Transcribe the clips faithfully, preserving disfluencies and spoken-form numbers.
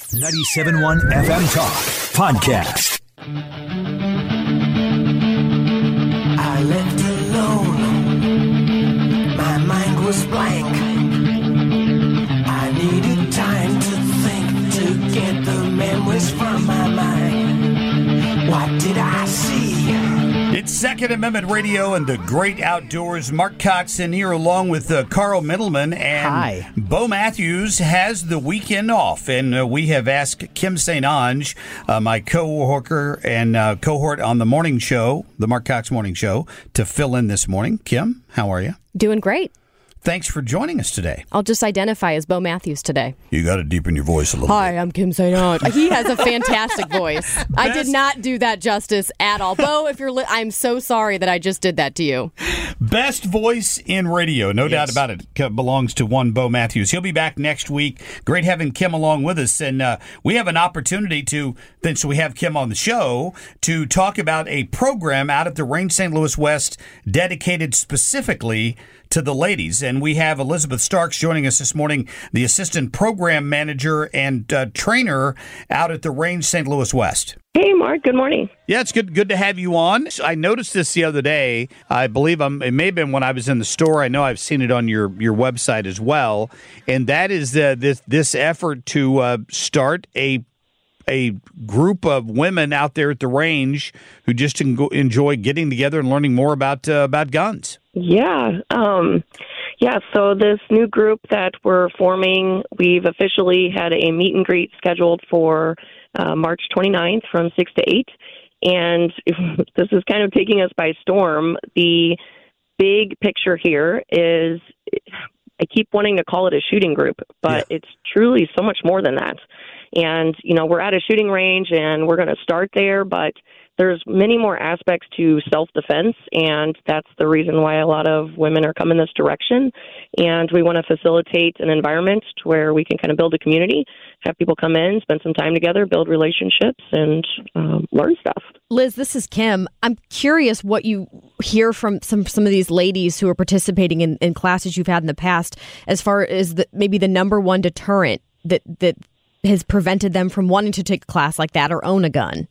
ninety-seven point one F M Talk Podcast. I left alone. My mind was blank. I needed time to think, to get the memories from my mind. What did I see? It's Second Amendment Radio and the Great Outdoors. Mark Cox in here along with uh, Carl Middleman. And Hi. Bo Matthews has the weekend off. And uh, we have asked Kim Saint Onge, uh, my co-worker and uh, cohort on the morning show, the Mark Cox Morning Show, to fill in this morning. Kim, how are you? Doing great. Thanks for joining us today. I'll just identify as Bo Matthews today. You got to deepen your voice a little Hi, bit. I'm Kim Saint Onge. He has a fantastic voice. I did not do that justice at all. Bo, if you're li- I'm so sorry that I just did that to you. Best voice in radio, no Yes. doubt about it, c- belongs to one Bo Matthews. He'll be back next week. Great having Kim along with us. And uh, we have an opportunity to, since we have Kim on the show, to talk about a program out at the Range Saint Louis West dedicated specifically to the ladies. And we have Elizabeth Starks joining us this morning, the assistant program manager and uh, trainer out at the Range Saint Louis West. Hey, Mark. Good morning. Yeah, it's good good to have you on. I noticed this the other day. I believe I'm, it may have been when I was in the store. I know I've seen it on your, your website as well. And that is uh, this this effort to uh, start a a group of women out there at the range who just en- enjoy getting together and learning more about uh, about guns. Yeah. Um, yeah. So this new group that we're forming, we've officially had a meet and greet scheduled for uh, March twenty-ninth from six to eight. And this is kind of taking us by storm. The big picture here is, I keep wanting to call it a shooting group, but yeah. It's truly so much more than that. And, you know, we're at a shooting range and we're going to start there, but there's many more aspects to self-defense, and that's the reason why a lot of women are coming this direction. And we want to facilitate an environment where we can kind of build a community, have people come in, spend some time together, build relationships, and um, learn stuff. Liz, this is Kim. I'm curious what you hear from some some of these ladies who are participating in, in classes you've had in the past, as far as the, maybe the number one deterrent that that has prevented them from wanting to take a class like that or own a gun.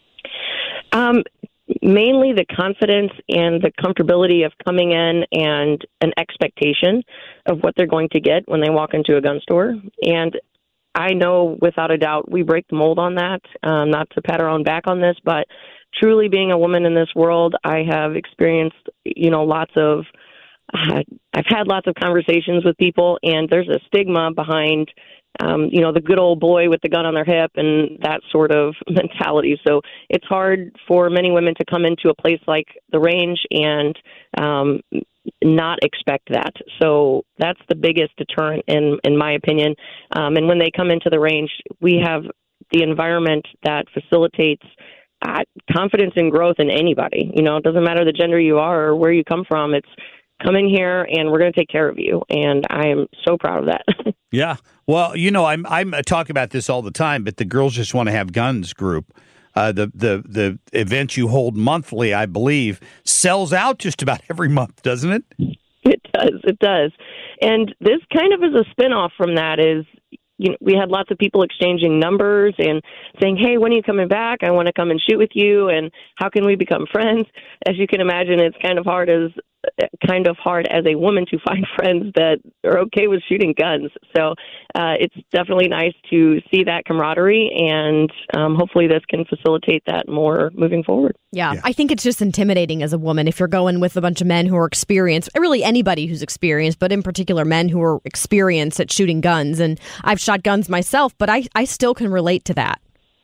Um, mainly the confidence and the comfortability of coming in and an expectation of what they're going to get when they walk into a gun store. And I know without a doubt we break the mold on that, um, not to pat our own back on this, but truly being a woman in this world, I have experienced, you know, lots of, uh, I've had lots of conversations with people, and there's a stigma behind Um, you know, the good old boy with the gun on their hip and that sort of mentality. So it's hard for many women to come into a place like the range and um, not expect that. So that's the biggest deterrent, in, in my opinion. Um, and when they come into the range, we have the environment that facilitates uh, confidence and growth in anybody. You know, it doesn't matter the gender you are or where you come from. It's come in here and we're going to take care of you. And I am so proud of that. Yeah. Well, you know, I'm I'm I talk about this all the time, but the Girls Just Want to Have Guns group, uh, the the the event you hold monthly, I believe, sells out just about every month, doesn't it? It does. It does. And this kind of is a spinoff from that. Is, you know, we had lots of people exchanging numbers and saying, hey, when are you coming back? I want to come and shoot with you. And how can we become friends? As you can imagine, it's kind of hard as kind of hard as a woman to find friends that are okay with shooting guns. So uh, it's definitely nice to see that camaraderie, and um, hopefully this can facilitate that more moving forward. Yeah, Yeah, I think it's just intimidating as a woman if you're going with a bunch of men who are experienced, really anybody who's experienced, but in particular men who are experienced at shooting guns. And I've shot guns myself, but I, I still can relate to that.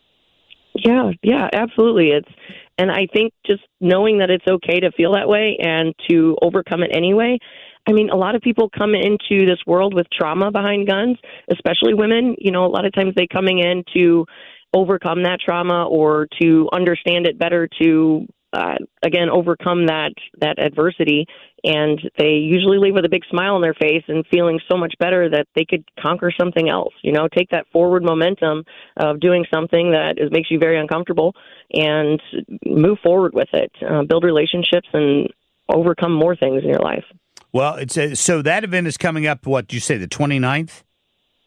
Yeah, yeah, absolutely. It's And I think just knowing that it's okay to feel that way and to overcome it anyway. I mean, a lot of people come into this world with trauma behind guns, especially women. You know, a lot of times they coming in to overcome that trauma or to understand it better, to, uh, again, overcome that, that adversity. And they usually leave with a big smile on their face and feeling so much better that they could conquer something else, you know, take that forward momentum of doing something that is, makes you very uncomfortable and move forward with it, uh, build relationships and overcome more things in your life. Well, it's a, so that event is coming up, what did you say, the twenty-ninth?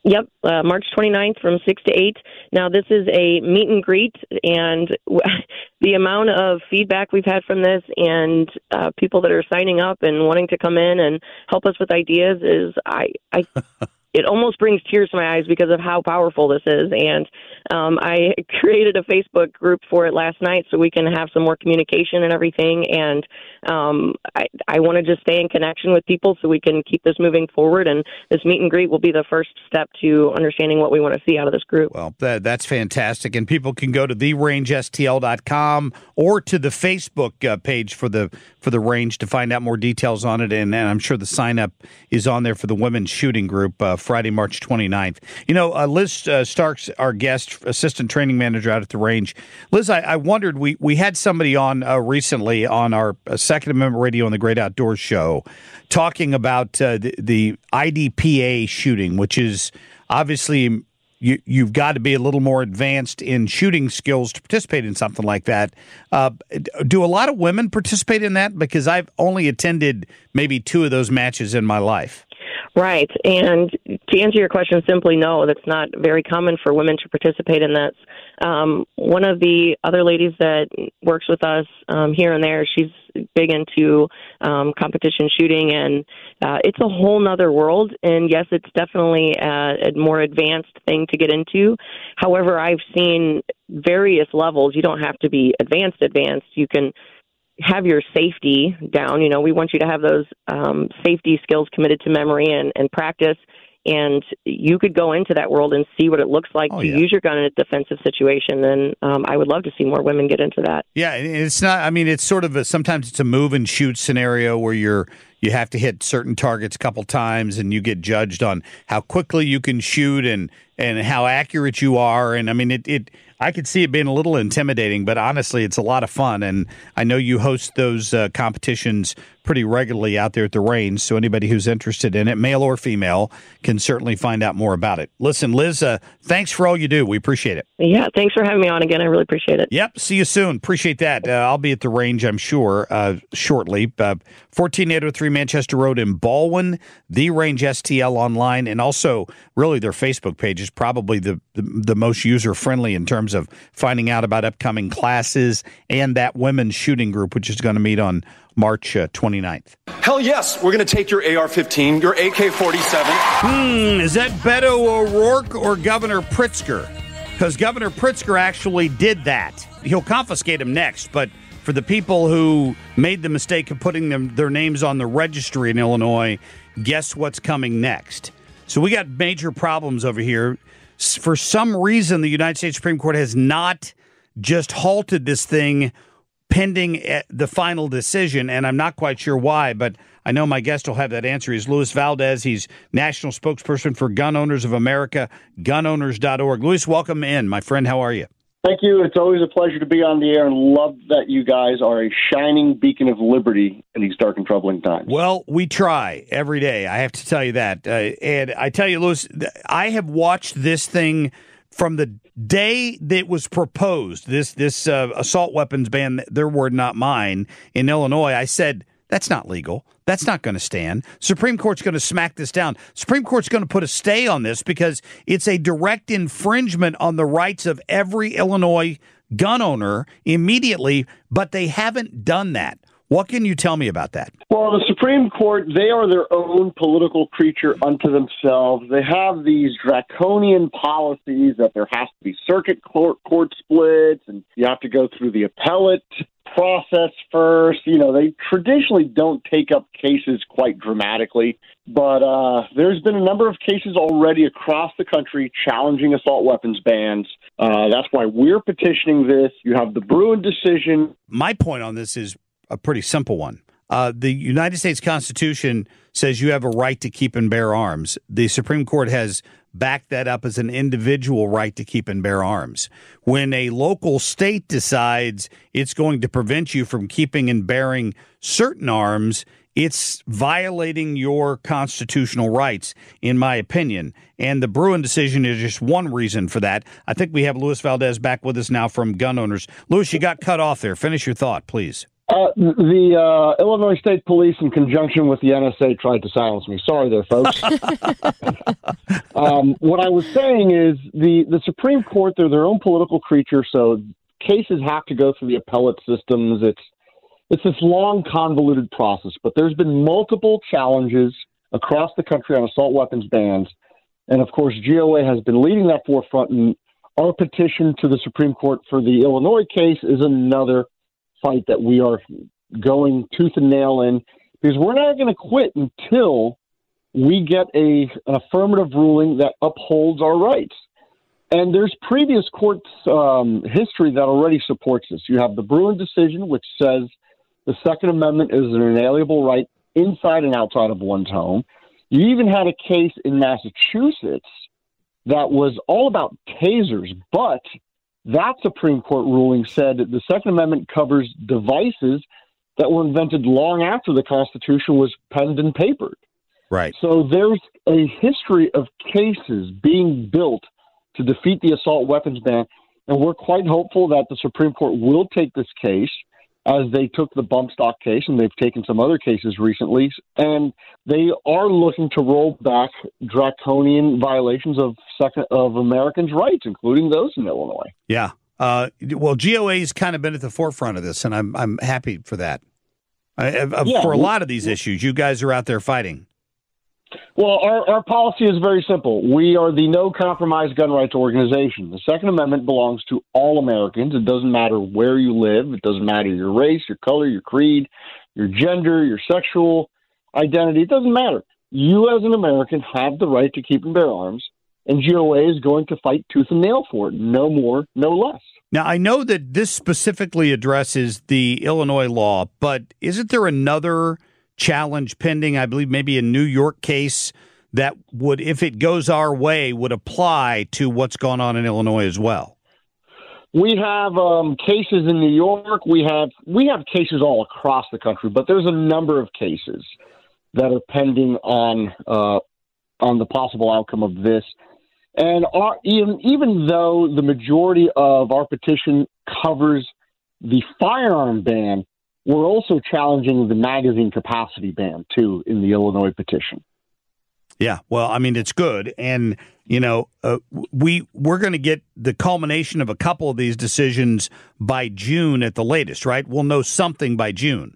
Yep, uh, March twenty-ninth from six to eight. Now, this is a meet and greet, and w- the amount of feedback we've had from this and uh, people that are signing up and wanting to come in and help us with ideas is, I, I it almost brings tears to my eyes because of how powerful this is. And um, I created a Facebook group for it last night so we can have some more communication and everything. And um, I, I want to just stay in connection with people so we can keep this moving forward. And this meet and greet will be the first step to understanding what we want to see out of this group. Well, that, that's fantastic. And people can go to the range S T L dot com or to the Facebook uh, page for the for the range to find out more details on it. And, and I'm sure the sign up is on there for the women's shooting group uh, Friday, March twenty-ninth. You know, uh, Liz uh, Starks, our guest, assistant training manager out at the range. Liz, I, I wondered, we, we had somebody on uh, recently on our uh, Second Amendment Radio on the Great Outdoors show talking about uh, the, the I D P A shooting, which is obviously you, you've got to be a little more advanced in shooting skills to participate in something like that. Uh, do a lot of women participate in that? Because I've only attended maybe two of those matches in my life. Right. And to answer your question simply, no, that's not very common for women to participate in that. Um, one of the other ladies that works with us um, here and there, she's big into um, competition shooting, and uh, it's a whole nother world. And yes, it's definitely a, a more advanced thing to get into. However, I've seen various levels. You don't have to be advanced, advanced. You can have your safety down. You know, we want you to have those um, safety skills committed to memory and, and practice. And you could go into that world and see what it looks like oh, to yeah. use your gun in a defensive situation. And um, I would love to see more women get into that. Yeah, it's not. I mean, it's sort of a, sometimes it's a move and shoot scenario where you're you have to hit certain targets a couple times, and you get judged on how quickly you can shoot and and how accurate you are. And I mean, it. it I could see it being a little intimidating, but honestly, it's a lot of fun. And I know you host those uh, competitions pretty regularly out there at the range, so anybody who's interested in it, male or female, can certainly find out more about it. Listen, Liz, uh, thanks for all you do. We appreciate it. Yeah, thanks for having me on again. I really appreciate it. Yep, see you soon. Appreciate that. Uh, I'll be at the range, I'm sure, uh, shortly. Uh, fourteen eight oh three Manchester Road in Baldwin, The Range S T L online, and also really their Facebook page is probably the, the, the most user-friendly in terms of finding out about upcoming classes and that women's shooting group, which is going to meet on March uh, twenty-ninth. Hell yes, we're going to take your A R fifteen, your A K forty-seven. Hmm, is that Beto O'Rourke or Governor Pritzker? Because Governor Pritzker actually did that. He'll confiscate them next, but for the people who made the mistake of putting them their names on the registry in Illinois, guess what's coming next? So we got major problems over here. For some reason, the United States Supreme Court has not just halted this thing pending the final decision, and I'm not quite sure why, but I know my guest will have that answer. He's Luis Valdez. He's national spokesperson for Gun Owners of America, gun owners dot org. Luis, welcome in. My friend, how are you? Thank you. It's always a pleasure to be on the air, and love that you guys are a shining beacon of liberty in these dark and troubling times. Well, we try every day. I have to tell you that. Uh, and I tell you, Luis, I have watched this thing from the day that it was proposed, this this uh, assault weapons ban, their word, not mine, in Illinois. I said, that's not legal. That's not going to stand. Supreme Court's going to smack this down. Supreme Court's going to put a stay on this because it's a direct infringement on the rights of every Illinois gun owner immediately, but they haven't done that. What can you tell me about that? Well, the Supreme Court, they are their own political creature unto themselves. They have these draconian policies that there has to be circuit court, court splits, and you have to go through the appellate process first. You know, they traditionally don't take up cases quite dramatically, but uh, there's been a number of cases already across the country challenging assault weapons bans. Uh, that's why we're petitioning this. You have the Bruen decision. My point on this is a pretty simple one. Uh, the United States Constitution says you have a right to keep and bear arms. The Supreme Court has backed that up as an individual right to keep and bear arms. When a local state decides it's going to prevent you from keeping and bearing certain arms, it's violating your constitutional rights, in my opinion. And the Bruen decision is just one reason for that. I think we have Luis Valdez back with us now from Gun Owners. Luis, you got cut off there. Finish your thought, please. Uh, the uh, Illinois State Police, in conjunction with the N S A, tried to silence me. Sorry there, folks. um, what I was saying is the, the Supreme Court, they're their own political creature, so cases have to go through the appellate systems. It's it's this long, convoluted process, but there's been multiple challenges across the country on assault weapons bans, and of course, G O A has been leading that forefront, and our petition to the Supreme Court for the Illinois case is another fight that we are going tooth and nail in, because we're not going to quit until we get a an affirmative ruling that upholds our rights. And there's previous court um, history that already supports this. You have the Bruin decision, which says the Second Amendment is an inalienable right inside and outside of one's home. You even had a case in Massachusetts that was all about tasers, but that Supreme Court ruling said that the Second Amendment covers devices that were invented long after the Constitution was penned and papered. Right. So there's a history of cases being built to defeat the assault weapons ban, and we're quite hopeful that the Supreme Court will take this case, as they took the bump stock case, and they've taken some other cases recently, and they are looking to roll back draconian violations of second of Americans' rights, including those in Illinois. Yeah. Uh, well, G O A's kind of been at the forefront of this, and I'm I'm happy for that. I, I, yeah, for a lot of these issues, you guys are out there fighting. Well, our, our policy is very simple. We are the no-compromise gun rights organization. The Second Amendment belongs to all Americans. It doesn't matter where you live. It doesn't matter your race, your color, your creed, your gender, your sexual identity. It doesn't matter. You as an American have the right to keep and bear arms, and G O A is going to fight tooth and nail for it. No more, no less. Now, I know that this specifically addresses the Illinois law, but isn't there another challenge pending, I believe maybe a New York case that would, if it goes our way, would apply to what's going on in Illinois as well? We have um, cases in New York. We have we have cases all across the country, but there's a number of cases that are pending on uh, on the possible outcome of this. And our, even even though the majority of our petition covers the firearm ban, we're also challenging the magazine capacity ban, too, in the Illinois petition. Yeah, well, I mean, it's good. And, you know, uh, we, we're going to get the culmination of a couple of these decisions by June at the latest, right? We'll know something by June.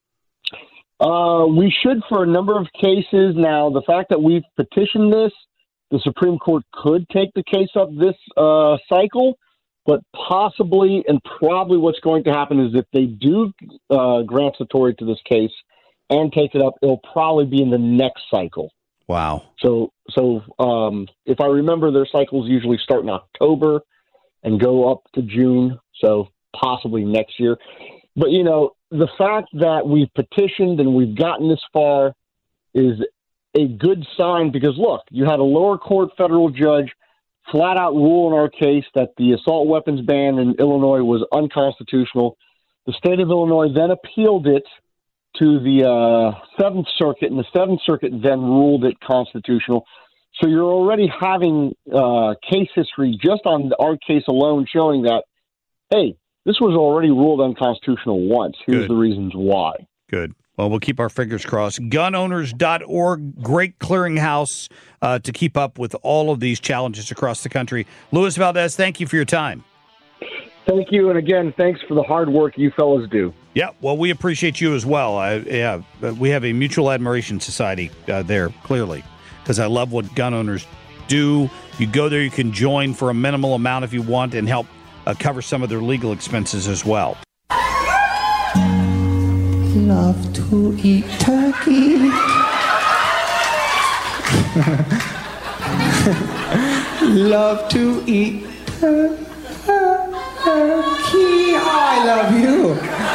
Uh, we should for a number of cases. Now, the fact that we've petitioned this, the Supreme Court could take the case up this uh, cycle. But possibly and probably what's going to happen is if they do uh, grant authority to this case and take it up, it'll probably be in the next cycle. Wow. So so um, if I remember, their cycles usually start in October and go up to June, so possibly next year. But, you know, the fact that we've petitioned and we've gotten this far is a good sign because, look, you had a lower court federal judge flat out rule in our case that the assault weapons ban in Illinois was unconstitutional. The state of Illinois then appealed it to the uh, Seventh Circuit, and the Seventh Circuit then ruled it constitutional. So you're already having uh, case history just on our case alone showing that, hey, this was already ruled unconstitutional once. Here's Good. the reasons why. Good. Well, we'll keep our fingers crossed. gun owners dot org, great clearinghouse uh, to keep up with all of these challenges across the country. Luis Valdez, thank you for your time. Thank you. And again, thanks for the hard work you fellas do. Yeah, well, we appreciate you as well. I, yeah, we have a mutual admiration society uh, there, clearly, because I love what gun owners do. You go there, you can join for a minimal amount if you want and help uh, cover some of their legal expenses as well. Love to eat turkey. Love to eat turkey. Oh, I love you.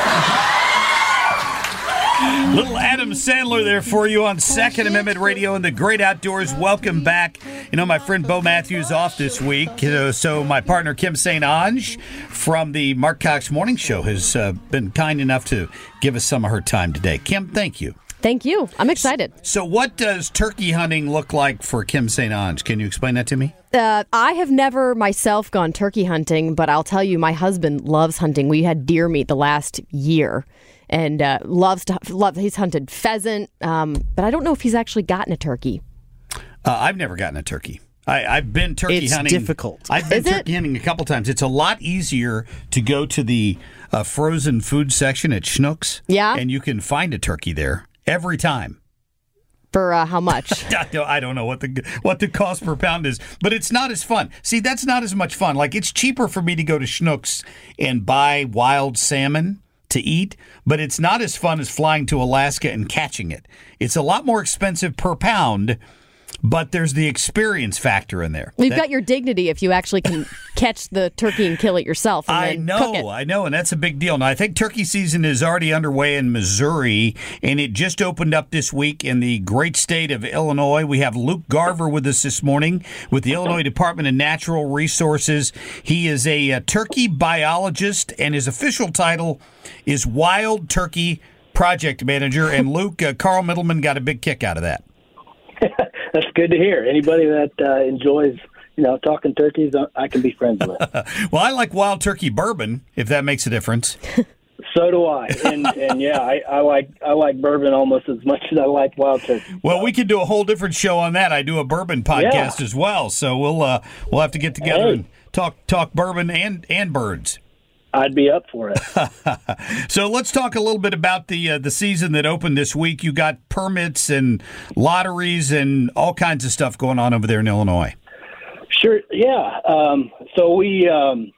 Little Adam Sandler there for you on Second Amendment Radio and the Great Outdoors. Welcome back. You know, my friend Bo Matthews off this week, uh, so my partner Kim Saint Ange from the Mark Cox Morning Show has uh, been kind enough to give us some of her time today. Kim, thank you. Thank you. I'm excited. So what does turkey hunting look like for Kim Saint Onge? Can you explain that to me? Uh, I have never myself gone turkey hunting, but I'll tell you, my husband loves hunting. We had deer meat the last year, and uh, loves to love. He's hunted pheasant, um, but I don't know if he's actually gotten a turkey. Uh, I've never gotten a turkey. I, I've been turkey it's hunting. It's difficult. I've been Is turkey it? hunting a couple times. It's a lot easier to go to the uh, frozen food section at Schnucks. Yeah. And you can find a turkey there every time. For uh, how much? I don't- I don't know what the what the cost per pound is, but it's not as fun. See, that's not as much fun. Like, it's cheaper for me to go to Schnucks and buy wild salmon to eat, but it's not as fun as flying to Alaska and catching it. It's a lot more expensive per pound, but there's the experience factor in there. You've That- got your dignity if you actually can catch the turkey and kill it yourself and I then cook it. know, I know, and that's a big deal. Now, I think turkey season is already underway in Missouri, and it just opened up this week in the great state of Illinois. We have Luke Garver with us this morning with the Illinois Department of Natural Resources. He is a, uh turkey biologist, and his official title is Wild Turkey Project Manager. And Luke, uh, Carl Middleman got a big kick out of that. That's good to hear. Anybody that uh, enjoys, you know, talking turkeys, I can be friends with. Well, I like wild turkey bourbon, if that makes a difference. So do I, and and yeah, I, I like I like bourbon almost as much as I like wild turkey. Well, we could do a whole different show on that. I do a bourbon podcast Yeah. as well, so we'll uh, we'll have to get together Hey. and talk talk bourbon and and birds. I'd be up for it. So let's talk a little bit about the uh, the season that opened this week. You got permits and lotteries and all kinds of stuff going on over there in Illinois. Sure. Yeah. Um, so we um,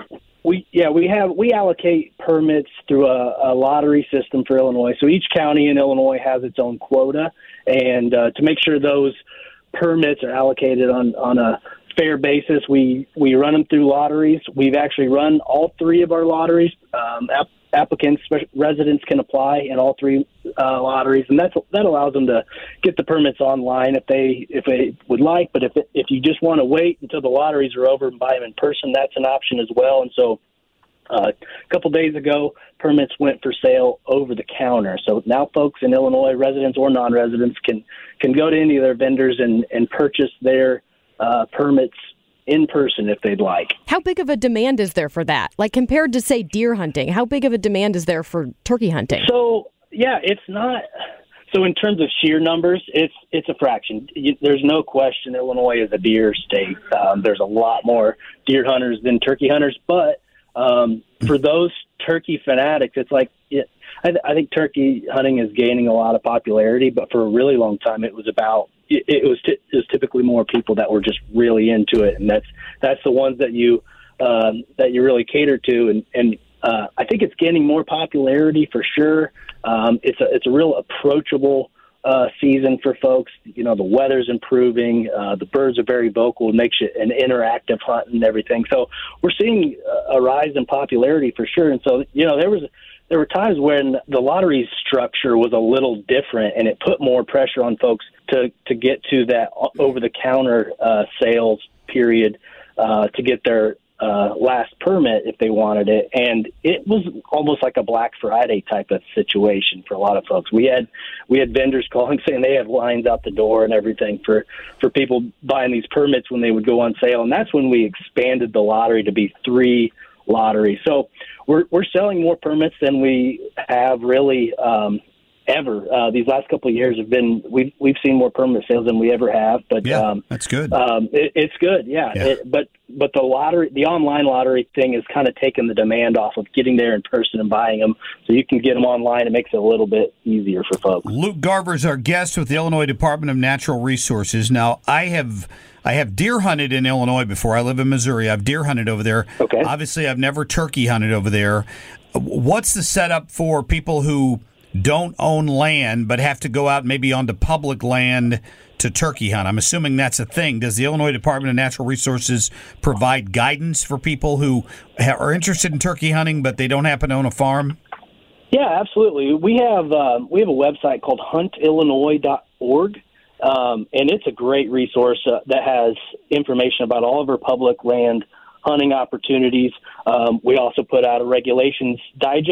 we yeah we have we allocate permits through a, a lottery system for Illinois. So each county in Illinois has its own quota, and uh, to make sure those permits are allocated on on a fair basis, we we run them through lotteries. We've actually run all three of our lotteries. Um, app, applicants, residents can apply in all three uh, lotteries, and that's that allows them to get the permits online if they if they would like. But if it, if you just want to wait until the lotteries are over and buy them in person, that's an option as well. And so, uh, a couple days ago, permits went for sale over the counter. So now, folks in Illinois, residents or non-residents, can can go to any of their vendors and and purchase their uh, permits in person if they'd like. How big of a demand is there for that? Like, compared to, say, deer hunting, how big of a demand is there for turkey hunting? So, yeah, it's not. So in terms of sheer numbers, it's it's a fraction. You, there's no question Illinois is a deer state. Um, there's a lot more deer hunters than turkey hunters. But um, for those turkey fanatics, it's like it, I, th- I think turkey hunting is gaining a lot of popularity. But for a really long time, it was about it, it was t- it was typically more people that were just really into it, and that's that's the ones that you um, that you really cater to, and and. Uh, I think it's gaining more popularity for sure. Um, it's a it's a real approachable uh, season for folks. You know, the weather's improving. Uh, the birds are very vocal. It makes it an interactive hunt and everything. So we're seeing a rise in popularity for sure. And so, you know, there was there were times when the lottery structure was a little different, and it put more pressure on folks to to get to that over the counter uh, sales period uh, to get their Uh, last permit if they wanted it, and it was almost like a Black Friday type of situation for a lot of folks. We had we had vendors calling saying they had lines out the door and everything for for people buying these permits when they would go on sale, and that's when we expanded the lottery to be three lotteries. So we're we're selling more permits than we have really um, ever. Uh, these last couple of years have been we've we've seen more permit sales than we ever have. But Yeah, um, that's good. Um, it, it's good, yeah. Yeah. It, but but the lottery, the online lottery thing, has kind of taken the demand off of getting there in person and buying them. So you can get them online. It makes it a little bit easier for folks. Luke Garver is our guest with the Illinois Department of Natural Resources. Now, I have I have deer hunted in Illinois before. I live in Missouri. I've deer hunted over there. Okay. Obviously, I've never turkey hunted over there. What's the setup for people who don't own land but have to go out maybe onto public land to turkey hunt? I'm assuming that's a thing. Does the Illinois Department of Natural Resources provide guidance for people who ha- are interested in turkey hunting but they don't happen to own a farm? Yeah, absolutely. We have um, we have a website called hunt illinois dot org, um, and it's a great resource uh, that has information about all of our public land hunting opportunities. Um, we also put out a regulations digest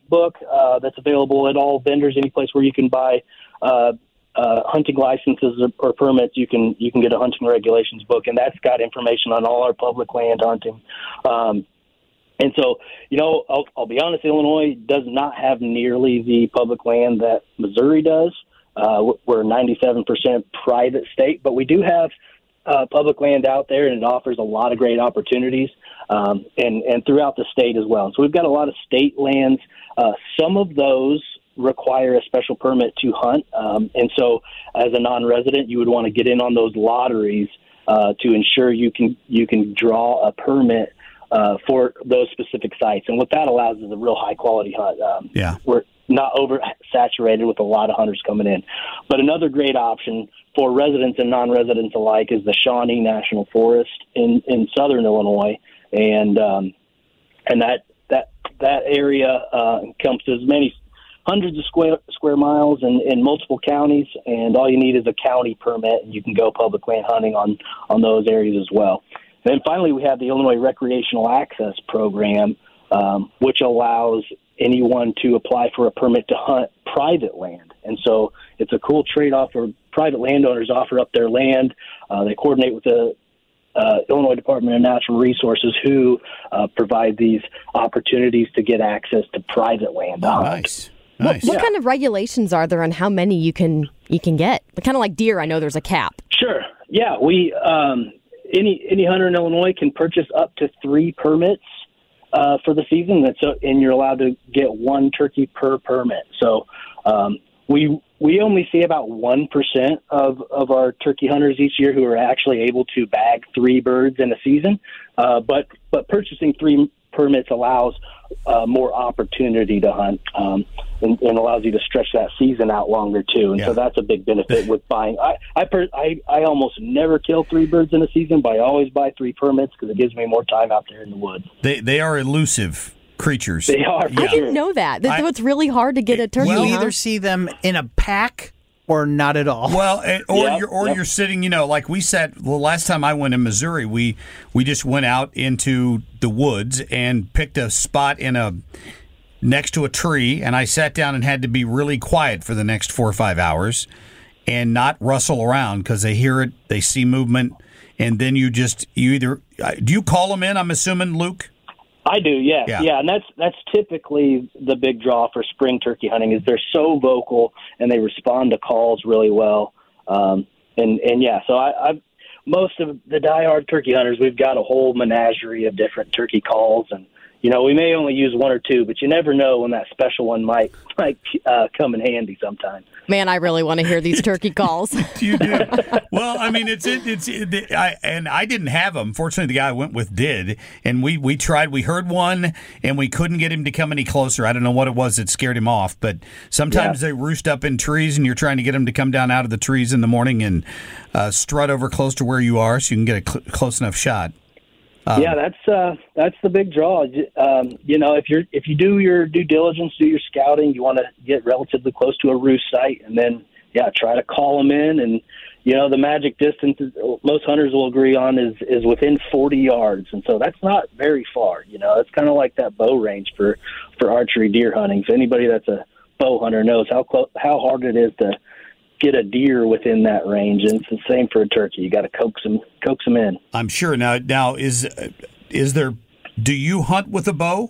book uh, that's available at all vendors, any place where you can buy uh, uh, hunting licenses or, or permits. You can you can get a hunting regulations book, and that's got information on all our public land hunting. Um, and so, you know, I'll, I'll be honest, Illinois does not have nearly the public land that Missouri does. Uh, we're a ninety-seven percent private state, but we do have uh, public land out there, and it offers a lot of great opportunities, um, and, and throughout the state as well. So we've got a lot of state lands. Uh, some of those require a special permit to hunt, um, and so as a non-resident, you would want to get in on those lotteries uh, to ensure you can you can draw a permit uh, for those specific sites. And what that allows is a real high-quality hunt. Um, yeah. We're not oversaturated with a lot of hunters coming in. But another great option for residents and non-residents alike is the Shawnee National Forest in, in southern Illinois, and um, and that that that area uh, encompasses many hundreds of square square miles in, in multiple counties, and all you need is a county permit, and you can go public land hunting on on those areas as well. And then finally, we have the Illinois Recreational Access Program, um, which allows anyone to apply for a permit to hunt private land. And so it's a cool trade-off where private landowners offer up their land. Uh, they coordinate with the uh, Illinois Department of Natural Resources, who uh, provide these opportunities to get access to private land. Oh, nice. Nice. What, what Yeah. kind of regulations are there on how many you can you can get? Kind of like deer, I know there's a cap. Sure. Yeah, we um, any any hunter in Illinois can purchase up to three permits uh, for the season. That's uh, and you're allowed to get one turkey per permit. So um, we we only see about one percent of of our turkey hunters each year who are actually able to bag three birds in a season. Uh, but but purchasing three permits allows uh, more opportunity to hunt, um, and, and allows you to stretch that season out longer too. And Yeah. so that's a big benefit with buying. I I, per, I I almost never kill three birds in a season, but I always buy three permits because it gives me more time out there in the woods. They they are elusive creatures. They are. Yeah. I didn't know that. That's I- what's really hard to get a turkey. You huh? either see them in a pack or not at all. Well, eh, or Yep, you're or yep. you're sitting, you know, like we sat. The last time I went in Missouri, we we just went out into the woods and picked a spot in a next to a tree, and I sat down and had to be really quiet for the next four or five hours, and not rustle around because they hear it, they see movement, and then you just you either do you call them in? I'm assuming, Luke. I do, yeah, Yeah. yeah, and that's that's typically the big draw for spring turkey hunting is they're so vocal and they respond to calls really well, um, and and yeah, so I, I've most of the diehard turkey hunters, we've got a whole menagerie of different turkey calls, and you know we may only use one or two, but you never know when that special one might might uh, come in handy sometime. Man, I really want to hear these turkey calls. You do. Well, I mean, it's it, it's it, I and I didn't have them. Fortunately, the guy I went with did, and we we tried. We heard one, and we couldn't get him to come any closer. I don't know what it was that scared him off, but sometimes Yeah. they roost up in trees, and you're trying to get them to come down out of the trees in the morning and uh, strut over close to where you are, so you can get a cl- close enough shot. Um, yeah, that's uh, that's the big draw. Um, you know, if you're if you do your due diligence, do your scouting, you want to get relatively close to a roost site, and then yeah, try to call them in. And you know, the magic distance is, most hunters will agree on is is within forty yards, and so that's not very far. You know, it's kind of like that bow range for for archery deer hunting. So anybody that's a bow hunter knows how close how hard it is to get a deer within that range, and it's the same for a turkey. You got to coax them, coax them in. I'm sure. Now, now is is there? Do you hunt with a bow?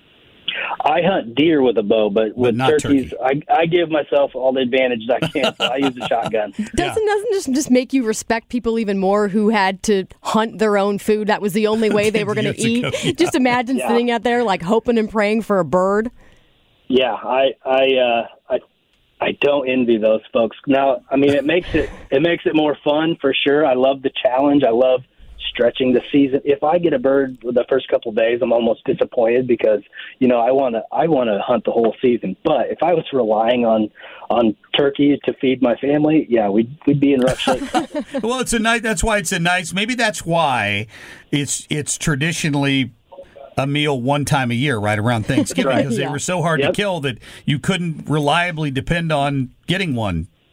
I hunt deer with a bow, but with not turkeys, I, I give myself all the advantages I can. So I use a shotgun. Doesn't doesn't just just make you respect people even more who had to hunt their own food? That was the only way they were going to Years eat. ago, yeah. Just imagine Yeah. sitting out there like hoping and praying for a bird. Yeah, I I uh, I I don't envy those folks. Now, I mean, it makes it it makes it more fun for sure. I love the challenge. I love stretching the season. If I get a bird the first couple of days, I'm almost disappointed because you know I want to I want to hunt the whole season. But if I was relying on on turkey to feed my family, yeah, we'd we'd be in rough shape. Well, it's a nice. That's why it's a nice. Maybe that's why it's it's traditionally a meal one time a year, right around Thanksgiving, Right. because Yeah. they were so hard Yep. to kill that you couldn't reliably depend on getting one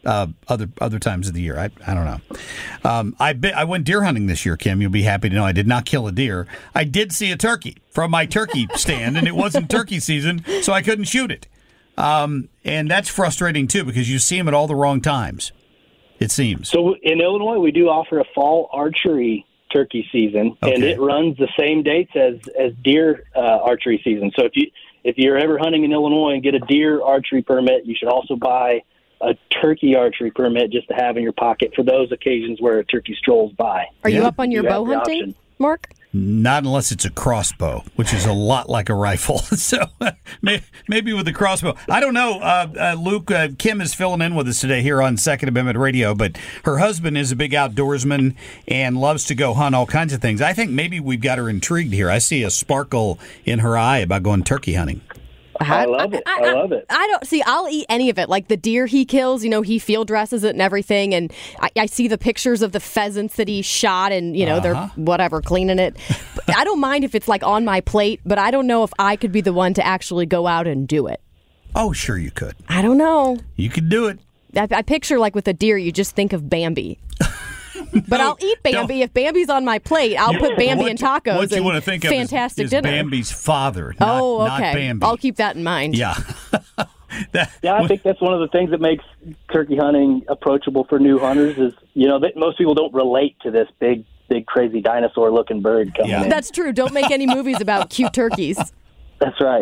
uh, other other times of the year. I I don't know. Um, I be, I went deer hunting this year, Kim. You'll be happy to know I did not kill a deer. I did see a turkey from my turkey stand, and it wasn't turkey season, so I couldn't shoot it. Um, and that's frustrating too because you see them at all the wrong times. It seems. So in Illinois, we do offer a fall archery turkey season, okay. and it runs the same dates as as deer uh, archery season. So if you if you're ever hunting in Illinois and get a deer archery permit, you should also buy a turkey archery permit just to have in your pocket for those occasions where a turkey strolls by. Are yeah. you up on your you bow hunting, option. Mark? Not unless it's a crossbow, which is a lot like a rifle. So maybe with the crossbow. I don't know. Uh, uh, Luke, uh, Kim is filling in with us today here on Second Amendment Radio, but her husband is a big outdoorsman and loves to go hunt all kinds of things. I think maybe we've got her intrigued here. I see a sparkle in her eye about going turkey hunting. I love it. I, I love it. I don't see. I'll eat any of it. Like the deer he kills, you know, he field dresses it and everything. And I, I see the pictures of the pheasants that he shot, and you know, uh-huh. they're whatever cleaning it. I don't mind if it's like on my plate, but I don't know if I could be the one to actually go out and do it. Oh, sure you could. I don't know. You could do it. I, I picture like with a deer, you just think of Bambi. But no, I'll eat Bambi. No. If Bambi's on my plate, I'll you, put Bambi what, in tacos. What you and want to think of fantastic is, is dinner. Bambi's father, not, oh, okay. not Bambi. I'll keep that in mind. Yeah. that, yeah, I think that's one of the things that makes turkey hunting approachable for new hunters is, you know, that most people don't relate to this big, big, crazy dinosaur-looking bird coming yeah. in. That's true. Don't make any movies about cute turkeys. That's right.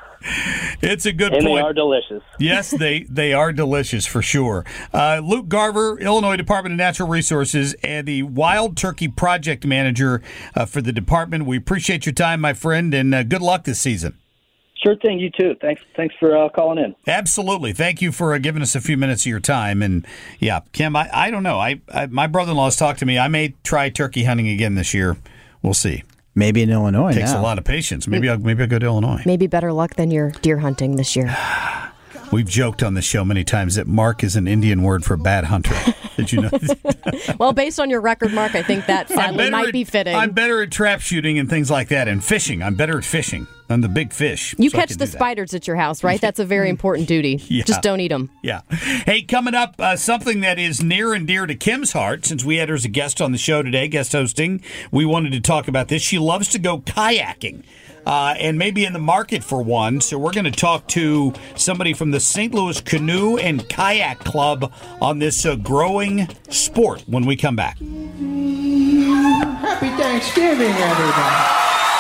It's a good and point. And they are delicious. Yes, they, they are delicious for sure. Uh, Luke Garver, Illinois Department of Natural Resources, and the Wild Turkey Project Manager uh, for the department. We appreciate your time, my friend, and uh, good luck this season. Sure thing. You too. Thanks Thanks for uh, calling in. Absolutely. Thank you for uh, giving us a few minutes of your time. And, yeah, Kim, I, I don't know. I, I My brother-in-law has talked to me. I may try turkey hunting again this year. We'll see. Maybe in Illinois. It takes now. a lot of patience. Maybe I'll, maybe I'll go to Illinois. Maybe better luck than your deer hunting this year. We've joked on the show many times that Mark is an Indian word for bad hunter. Did you know? Well, based on your record, Mark, I think that sadly might at, be fitting. I'm better at trap shooting and things like that, and fishing. I'm better at fishing. I'm the big fish. You so catch the spiders at your house, right? That's a very important duty. Yeah. Just don't eat them. Yeah. Hey, coming up, uh, something that is near and dear to Kim's heart, since we had her as a guest on the show today, guest hosting, we wanted to talk about this. She loves to go kayaking. Uh, and maybe in the market for one. So we're going to talk to somebody from the Saint Louis Canoe and Kayak Club on this uh, growing sport when we come back. Happy Thanksgiving, everybody.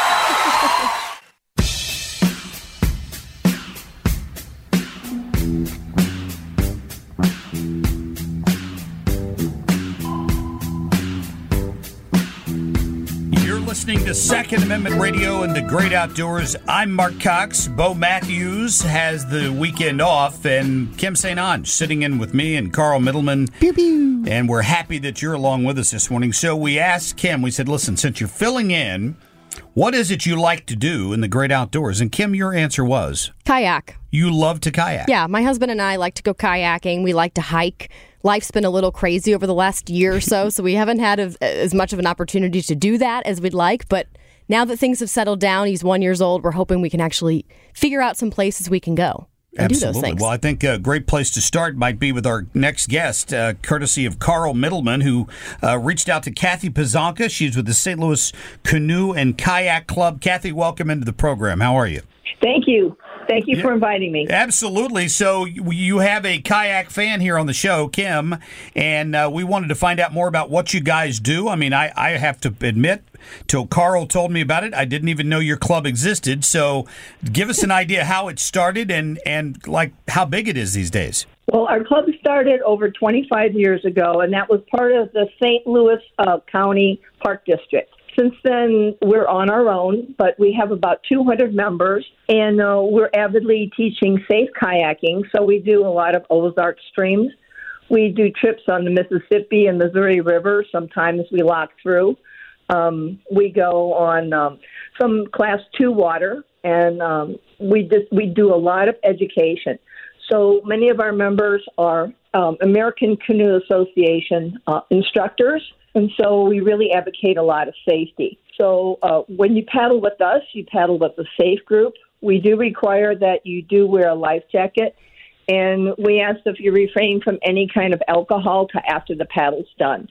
Listening to Second Amendment Radio and the Great Outdoors. I'm Mark Cox. Bo Matthews has the weekend off, and Kim Saint Onge sitting in with me and Carl Middleman. Pew, pew. And we're happy that you're along with us this morning. So we asked Kim, we said, listen, since you're filling in, what is it you like to do in the Great Outdoors? And Kim, your answer was? Kayak. You love to kayak. Yeah, my husband and I like to go kayaking. We like to hike. Life's been a little crazy over the last year or so, so we haven't had a, as much of an opportunity to do that as we'd like. But now that things have settled down, he's one years old, we're hoping we can actually figure out some places we can go and Absolutely. do those things. Well, I think a great place to start might be with our next guest, uh, courtesy of Carl Middleman, who uh, reached out to Kathy Pazanka. She's with the Saint Louis Canoe and Kayak Club. Kathy, welcome into the program. How are you? Thank you. Thank you yeah, for inviting me. Absolutely. So you have a kayak fan here on the show, Kim, and uh, we wanted to find out more about what you guys do. I mean, I, I have to admit, till Carl told me about it, I didn't even know your club existed. So give us an idea how it started and, and like how big it is these days. Well, our club started over twenty-five years ago, and that was part of the Saint Louis uh, County Park District. Since then, we're on our own, but we have about two hundred members, and uh, we're avidly teaching safe kayaking. So we do a lot of Ozark streams. We do trips on the Mississippi and Missouri River. Sometimes we lock through. Um, we go on um, some class two water, and um, we just we do a lot of education. So many of our members are um, American Canoe Association uh, instructors. And so we really advocate a lot of safety. So uh, when you paddle with us, you paddle with the safe group. We do require that you do wear a life jacket And we ask if you refrain from any kind of alcohol to after the paddle's done.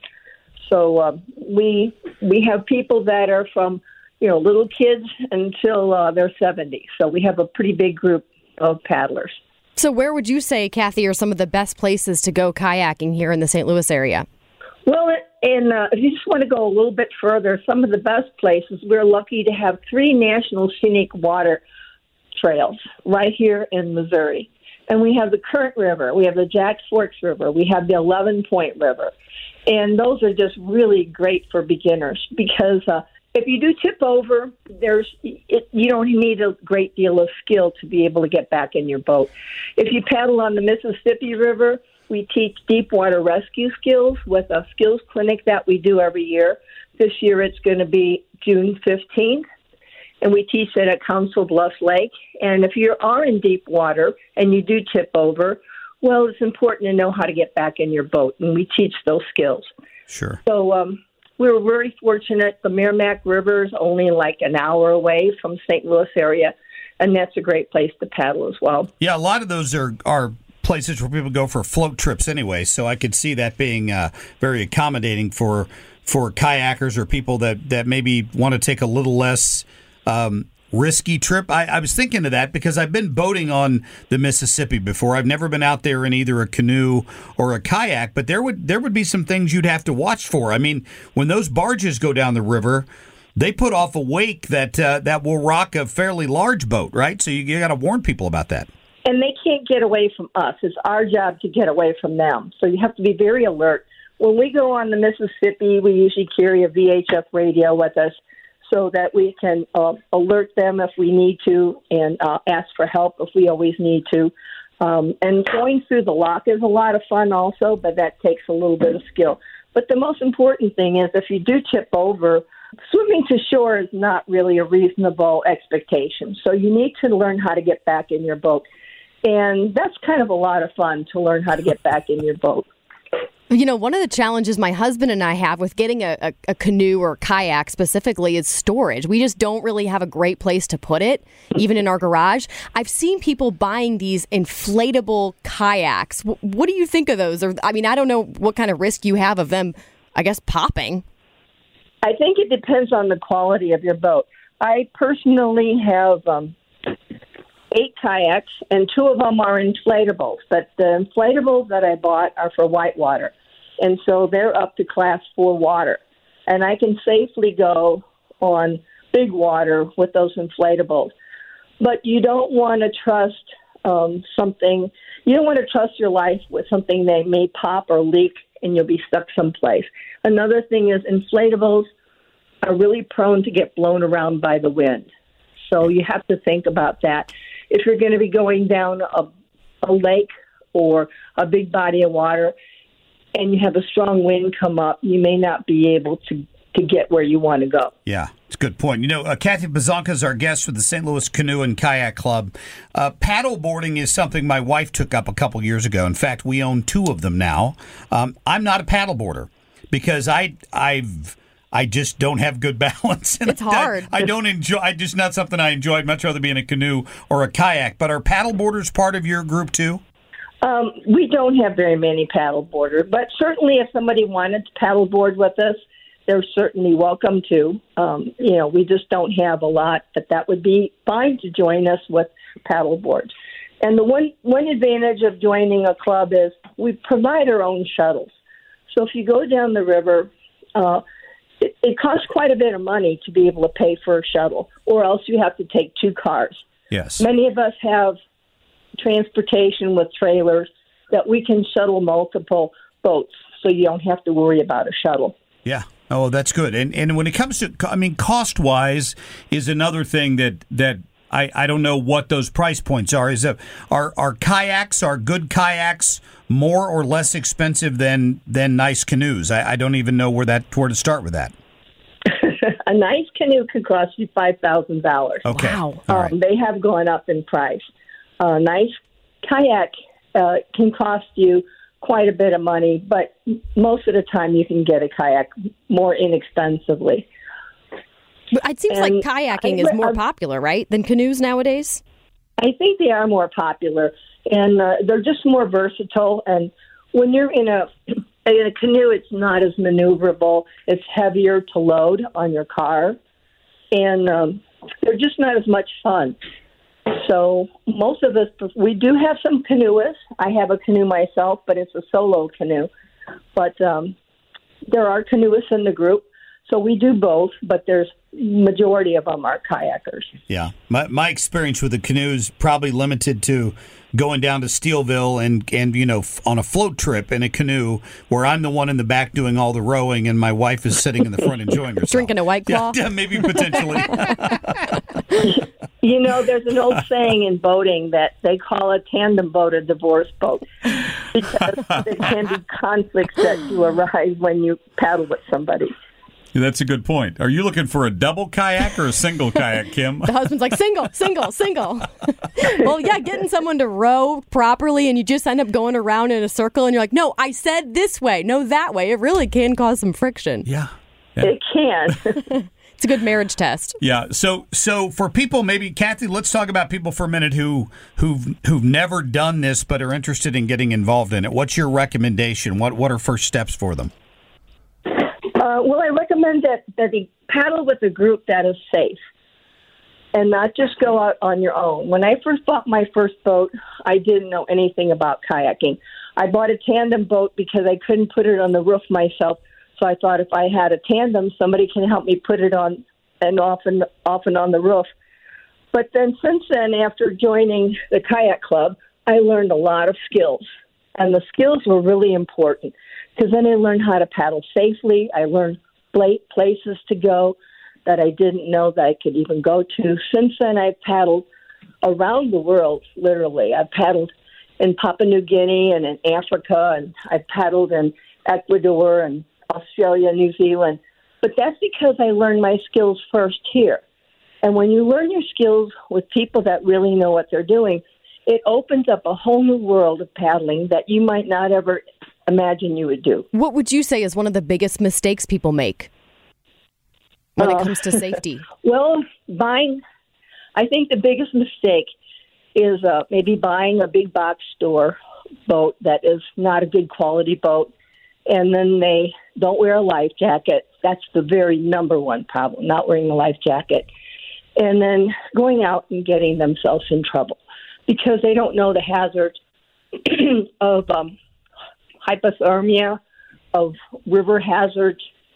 So uh, we we have people that are from, you know, little kids until uh, they're seventy. So we have a pretty big group of paddlers. So where would you say, Kathy, are some of the best places to go kayaking here in the Saint Louis area? Well, and uh, if you just want to go a little bit further, some of the best places, we're lucky to have three national scenic water trails right here in Missouri. And we have the Current River, we have the Jacks Forks River, we have the Eleven Point River. And those are just really great for beginners because uh, if you do tip over, there's it, you don't need a great deal of skill to be able to get back in your boat. If you paddle on the Mississippi River, we teach deep water rescue skills with a skills clinic that we do every year. This year it's going to be June fifteenth, and we teach it at Council Bluffs Lake. And if you are in deep water and you do tip over, well, it's important to know how to get back in your boat, and we teach those skills. Sure. So um, we were very fortunate. The Merrimack River is only like an hour away from Saint Louis area, and that's a great place to paddle as well. Yeah, a lot of those are, are places where people go for float trips anyway, so I could see that being uh, very accommodating for for kayakers or people that, that maybe want to take a little less um, risky trip. I, I was thinking of that because I've been boating on the Mississippi before. I've never been out there in either a canoe or a kayak, but there would there would be some things you'd have to watch for. I mean, when those barges go down the river, they put off a wake that uh, that will rock a fairly large boat, right? So you, you got to warn people about that. And they can't get away from us. It's our job to get away from them. So you have to be very alert. When we go on the Mississippi, we usually carry a V H F radio with us so that we can uh, alert them if we need to and uh, ask for help if we always need to. Um, and going through the lock is a lot of fun also, but that takes a little bit of skill. But the most important thing is if you do tip over, swimming to shore is not really a reasonable expectation. So you need to learn how to get back in your boat. And that's kind of a lot of fun to learn how to get back in your boat. You know, one of the challenges my husband and I have with getting a, a, a canoe or kayak specifically is storage. We just don't really have a great place to put it, even in our garage. I've seen people buying these inflatable kayaks. W- what do you think of those? Or, I mean, I don't know what kind of risk you have of them, I guess, popping. I think it depends on the quality of your boat. I personally have um, eight kayaks, and two of them are inflatables. But the inflatables that I bought are for whitewater, and so they're up to class four water. And I can safely go on big water with those inflatables. But you don't want to trust um, something. You don't want to trust your life with something that may pop or leak, and you'll be stuck someplace. Another thing is inflatables are really prone to get blown around by the wind. So you have to think about that. If you're going to be going down a, a lake or a big body of water and you have a strong wind come up, you may not be able to, to get where you want to go. Yeah, it's a good point. You know, uh, Kathy Bazanka is our guest for the Saint Louis Canoe and Kayak Club. Uh, paddle boarding is something my wife took up a couple years ago. In fact, we own two of them now. Um, I'm not a paddle boarder because I, I've... I just don't have good balance. And it's hard. I, I don't enjoy. I just not something I enjoy. I'd much rather be in a canoe or a kayak. But are paddle boarders part of your group too? Um, we don't have very many paddle boarders, but certainly if somebody wanted to paddle board with us, they're certainly welcome to. Um, you know, we just don't have a lot, but that would be fine to join us with paddle boards. And the one one advantage of joining a club is we provide our own shuttles. So if you go down the river. Uh, It, it costs quite a bit of money to be able to pay for a shuttle, or else you have to take two cars. Yes. Many of us have transportation with trailers that we can shuttle multiple boats, so you don't have to worry about a shuttle. Yeah. Oh, that's good. And and when it comes to, I mean, cost-wise is another thing that that I, I don't know what those price points are. Is that are are kayaks, are good kayaks more or less expensive than than nice canoes? I, I don't even know where that where to start with that. A nice canoe could cost you five thousand dollars. Okay. Wow. All um, right. They have gone up in price. A nice kayak uh, can cost you quite a bit of money, but most of the time you can get a kayak more inexpensively. But it seems And like kayaking I- is more I- popular, right, than canoes nowadays? I think they are more popular. and uh, they're just more versatile. And when you're in a in a canoe, it's not as maneuverable. It's heavier to load on your car, and um, they're just not as much fun. So most of us, we do have some canoeists. I have a canoe myself, but it's a solo canoe. But um, there are canoeists in the group, so we do both. But there's majority of them are kayakers. Yeah, my my experience with the canoe is probably limited to going down to Steelville and and you know f- on a float trip in a canoe where I'm the one in the back doing all the rowing and my wife is sitting in the front enjoying herself, drinking a White Claw. Yeah, yeah maybe potentially. You know, there's an old saying in boating that they call a tandem boat a divorce boat because there can be conflicts that do arise when you paddle with somebody. That's a good point. Are you looking for a double kayak or a single kayak, Kim? The husband's like, single, single, single. Well, yeah, getting someone to row properly and you just end up going around in a circle and you're like, no, I said this way, no, that way. It really can cause some friction. Yeah. yeah. It can. It's a good marriage test. Yeah. So, so for people, maybe Kathy, let's talk about people for a minute who who've who've never done this but are interested in getting involved in it. What's your recommendation? What what are first steps for them? Uh, well, I recommend that that they paddle with a group that is safe, and not just go out on your own. When I first bought my first boat, I didn't know anything about kayaking. I bought a tandem boat because I couldn't put it on the roof myself. So I thought if I had a tandem, somebody can help me put it on and off and off and on the roof. But then since then, after joining the kayak club, I learned a lot of skills. And the skills were really important because then I learned how to paddle safely. I learned places to go that I didn't know that I could even go to. Since then, I've paddled around the world, literally. I've paddled in Papua New Guinea and in Africa, and I've paddled in Ecuador and Australia, New Zealand. But that's because I learned my skills first here. And when you learn your skills with people that really know what they're doing, it opens up a whole new world of paddling that you might not ever imagine you would do. What would you say is one of the biggest mistakes people make when uh, it comes to safety? Well, buying, I think the biggest mistake is uh, maybe buying a big box store boat that is not a good quality boat, and then they don't wear a life jacket. That's the very number one problem, not wearing a life jacket. And then going out and getting themselves in trouble because they don't know the hazard of um, hypothermia, of river hazards,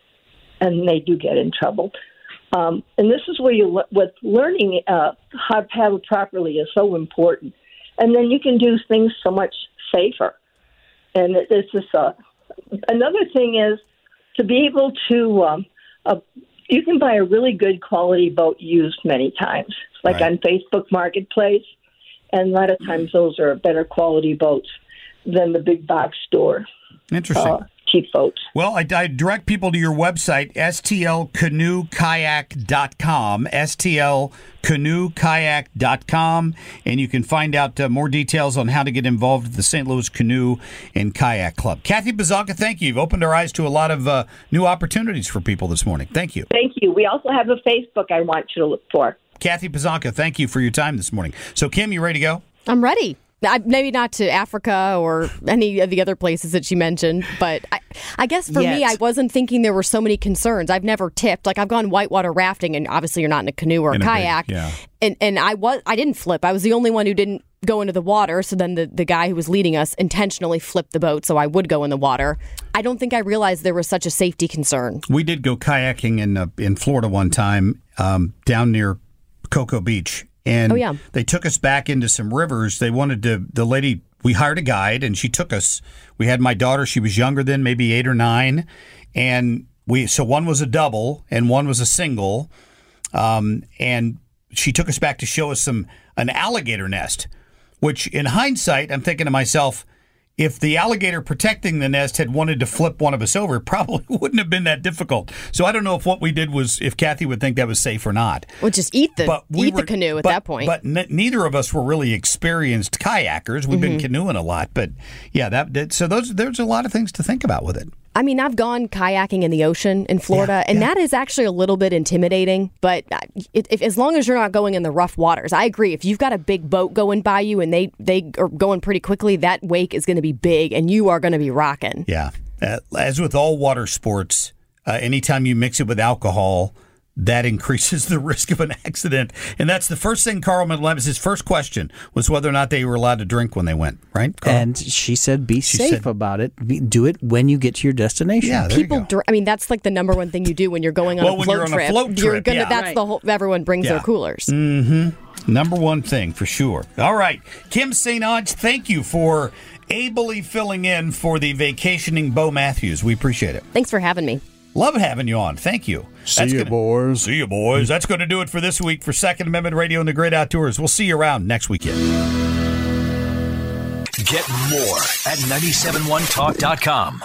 and they do get in trouble. Um, and this is where you, with learning uh, how to paddle properly is so important. And then you can do things so much safer. And it, it's just a... Another thing is to be able to, um, uh, you can buy a really good quality boat used many times, like right. on Facebook Marketplace, and a lot of times those are better quality boats than the big box store. Interesting. Uh, cheap boats. Well, I, I direct people to your website, S T L canoe kayak dot com, S T L canoe kayak dot com, and you can find out uh, more details on how to get involved with the Saint Louis Canoe and Kayak Club. Kathy Bazanka, thank you. You've opened our eyes to a lot of uh, new opportunities for people this morning. Thank you. Thank you. We also have a Facebook I want you to look for. Kathy Bazanka, thank you for your time this morning. So, Kim, you ready to go? I'm ready. I, maybe not to Africa or any of the other places that she mentioned, but I, I guess for Yet. me, I wasn't thinking there were so many concerns. I've never tipped. Like, I've gone whitewater rafting, and obviously you're not in a canoe or a In a kayak. big- yeah. And and I was I didn't flip. I was the only one who didn't go into the water. So then the, the guy who was leading us intentionally flipped the boat so I would go in the water. I don't think I realized there was such a safety concern. We did go kayaking in uh, in Florida one time um, down near Cocoa Beach. And oh, yeah. they took us back into some rivers. They wanted to, the lady, we hired a guide and she took us. We had my daughter, she was younger then, maybe eight or nine. And we, so one was a double and one was a single. Um, and she took us back to show us some, an alligator nest, which in hindsight, I'm thinking to myself, if the alligator protecting the nest had wanted to flip one of us over, it probably wouldn't have been that difficult. So I don't know if what we did was, if Kathy would think that was safe or not. Well, just eat the But we eat were- the canoe at but- that point. But n- neither of us were really experienced kayakers. We've been Mhm. canoeing a lot, but yeah, that, that so those there's a lot of things to think about with it. I mean, I've gone kayaking in the ocean in Florida, yeah, and yeah. that is actually a little bit intimidating. But it, if, as long as you're not going in the rough waters, I agree. If you've got a big boat going by you and they, they are going pretty quickly, that wake is going to be big, and you are going to be rocking. Yeah. Uh, as with all water sports, uh, anytime you mix it with alcohol, that increases the risk of an accident. And that's the first thing Carl Middleton, his first question was whether or not they were allowed to drink when they went, right, Carl? And she said be she safe said, about it. Be, do it when you get to your destination. Yeah, there People, you go. I mean, that's like the number one thing you do when you're going on well, a when float you're on trip. a float trip, you're gonna, yeah. That's right. the whole, everyone brings yeah. their coolers. Mm-hmm. Number one thing, for sure. All right. Kim Saint Onge, thank you for ably filling in for the vacationing Bo Matthews. We appreciate it. Thanks for having me. Love having you on. Thank you. See That's you, gonna, boys. See you, boys. That's going to do it for this week for Second Amendment Radio and the Great Outdoors. We'll see you around next weekend. Get more at nine seven one talk dot com.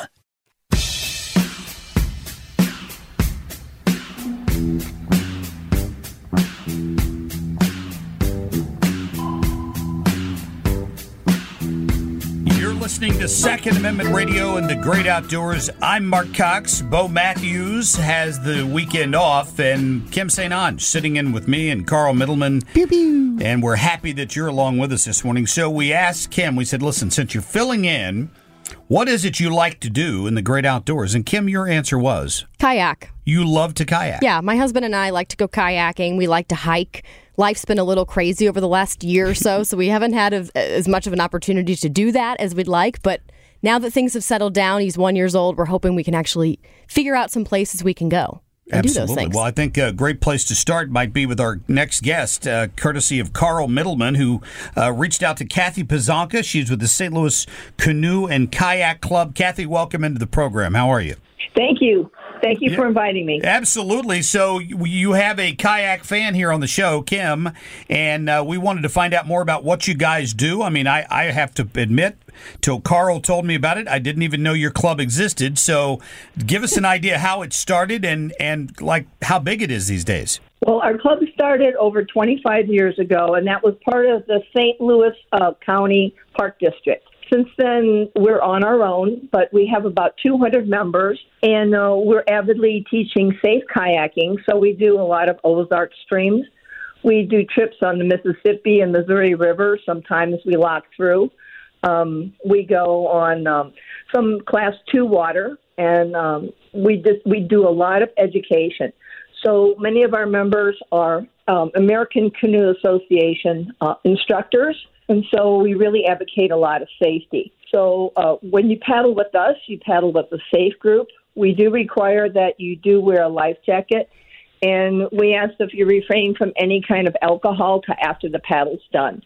Listening to Second Amendment Radio and the Great Outdoors. I'm Mark Cox. Bo Matthews has the weekend off, and Kim Saint Onge sitting in with me and Carl Middleton. Pew, pew. And we're happy that you're along with us this morning. So we asked Kim, we said, listen, since you're filling in, what is it you like to do in the Great Outdoors? And Kim, your answer was? Kayak. You love to kayak. Yeah, my husband and I like to go kayaking. We like to hike. Life's been a little crazy over the last year or so, so we haven't had a, as much of an opportunity to do that as we'd like. But now that things have settled down, he's one years old, we're hoping we can actually figure out some places we can go and Absolutely. do those things. Well, I think a great place to start might be with our next guest, uh, courtesy of Carl Middleton, who uh, reached out to Kathy Pazanka. She's with the Saint Louis Canoe and Kayak Club. Kathy, welcome into the program. How are you? Thank you. Thank you yeah, for inviting me. Absolutely. So you have a kayak fan here on the show, Kim, and uh, we wanted to find out more about what you guys do. I mean, I, I have to admit, till Carl told me about it, I didn't even know your club existed. So give us an idea how it started and, and like how big it is these days. Well, our club started over twenty-five years ago, and that was part of the Saint Louis uh, County Park District. Since then, we're on our own, but we have about two hundred members, and uh, we're avidly teaching safe kayaking. So we do a lot of Ozark streams. We do trips on the Mississippi and Missouri River. Sometimes we lock through. Um, we go on um, some class two water, and um, we just we do a lot of education. So many of our members are um, American Canoe Association uh, instructors. And so we really advocate a lot of safety. So uh, when you paddle with us, you paddle with the safe group. We do require that you do wear a life jacket. And we ask if you refrain from any kind of alcohol to after the paddle's done.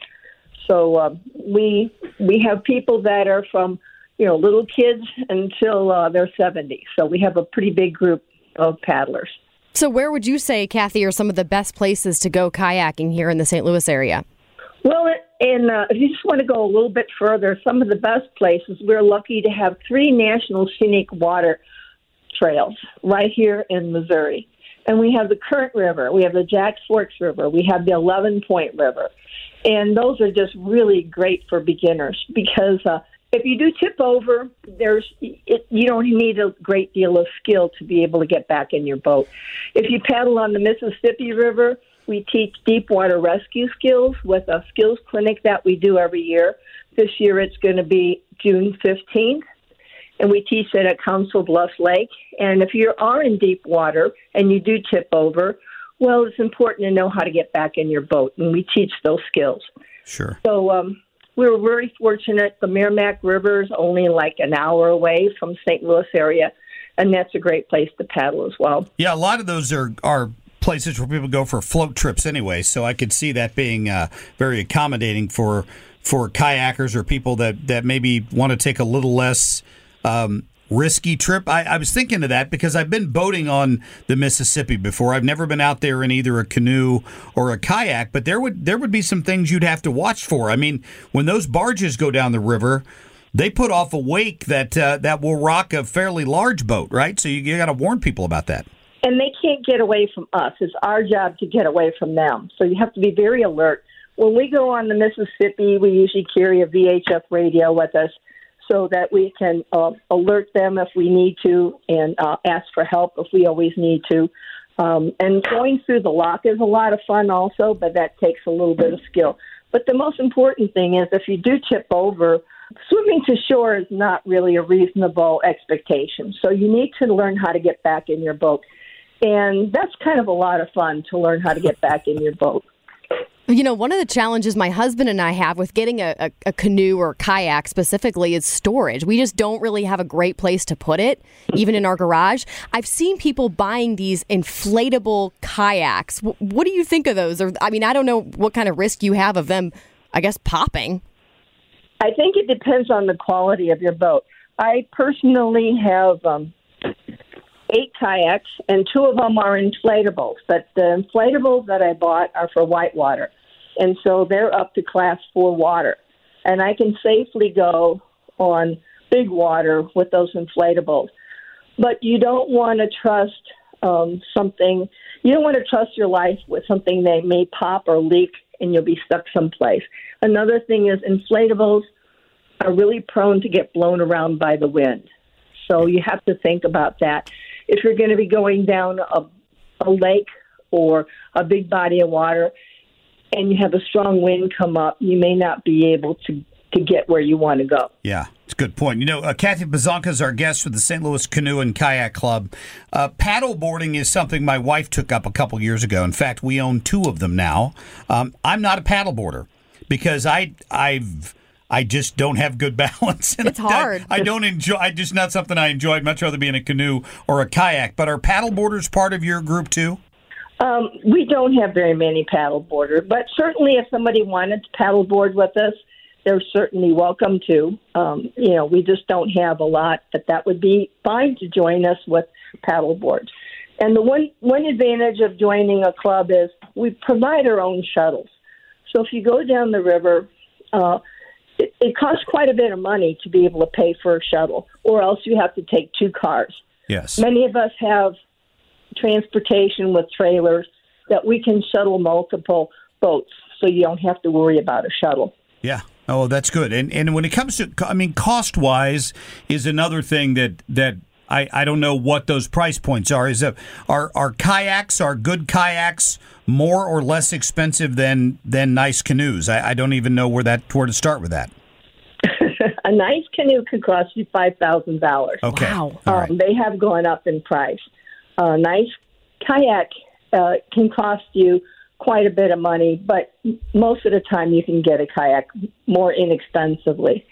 So uh, we we have people that are from, you know, little kids until uh, they're seventy. So we have a pretty big group of paddlers. So where would you say, Kathy, are some of the best places to go kayaking here in the Saint Louis area? Well, and uh, if you just want to go a little bit further, some of the best places, we're lucky to have three national scenic water trails right here in Missouri. And we have the Current River, we have the Jack Forks River, we have the Eleven Point River. And those are just really great for beginners because uh, if you do tip over, there's it, you don't need a great deal of skill to be able to get back in your boat. If you paddle on the Mississippi River, we teach deep water rescue skills with a skills clinic that we do every year. This year it's going to be June fifteenth, and we teach it at Council Bluffs Lake. And if you are in deep water and you do tip over, well, it's important to know how to get back in your boat, and we teach those skills. Sure. So um, we were very fortunate. The Merrimack River is only like an hour away from Saint Louis area, and that's a great place to paddle as well. Yeah, a lot of those are are places where people go for float trips anyway, so I could see that being uh, very accommodating for for kayakers or people that, that maybe want to take a little less um, risky trip. I, I was thinking of that because I've been boating on the Mississippi before. I've never been out there in either a canoe or a kayak, but there would there would be some things you'd have to watch for. I mean, when those barges go down the river, they put off a wake that uh, that will rock a fairly large boat, right? So you, you got to warn people about that. And they can't get away from us. It's our job to get away from them. So you have to be very alert. When we go on the Mississippi, we usually carry a V H F radio with us so that we can uh, alert them if we need to and uh, ask for help if we always need to. Um, and going through the lock is a lot of fun also, but that takes a little bit of skill. But the most important thing is if you do tip over, swimming to shore is not really a reasonable expectation. So you need to learn how to get back in your boat. And that's kind of a lot of fun to learn how to get back in your boat. You know, one of the challenges my husband and I have with getting a, a, a canoe or kayak specifically is storage. We just don't really have a great place to put it, even in our garage. I've seen people buying these inflatable kayaks. W- what do you think of those? Or, I mean, I don't know what kind of risk you have of them, I guess, popping. I think it depends on the quality of your boat. I personally have um, eight kayaks, and two of them are inflatables. But the inflatables that I bought are for whitewater, and so they're up to class four water. And I can safely go on big water with those inflatables. But you don't want to trust um, something. You don't want to trust your life with something that may pop or leak, and you'll be stuck someplace. Another thing is inflatables are really prone to get blown around by the wind. So you have to think about that. If you're going to be going down a, a lake or a big body of water and you have a strong wind come up, you may not be able to, to get where you want to go. Yeah, it's a good point. You know, uh, Kathy Bazanka is our guest with the Saint Louis Canoe and Kayak Club. Uh, paddle boarding is something my wife took up a couple years ago. In fact, we own two of them now. Um, I'm not a paddle boarder because I, I've... I just don't have good balance. And it's hard. I, I don't enjoy. I just not something I enjoy. I'd much rather be in a canoe or a kayak. But are paddle boarders part of your group too? Um, we don't have very many paddle boarders, but certainly if somebody wanted to paddle board with us, they're certainly welcome to. Um, you know, we just don't have a lot, but that would be fine to join us with paddle boards. And the one one advantage of joining a club is we provide our own shuttles. So if you go down the river. Uh, It, it costs quite a bit of money to be able to pay for a shuttle, or else you have to take two cars. Yes. Many of us have transportation with trailers that we can shuttle multiple boats, so you don't have to worry about a shuttle. Yeah. Oh, that's good. And and when it comes to, I mean, cost wise is another thing that that I, I don't know what those price points are. Is that are are kayaks, are good kayaks more or less expensive than than nice canoes? I, I don't even know where that where to start with that. A nice canoe could cost you five thousand dollars. Okay, wow, um, right. They have gone up in price. A nice kayak uh, can cost you quite a bit of money, but most of the time you can get a kayak more inexpensively.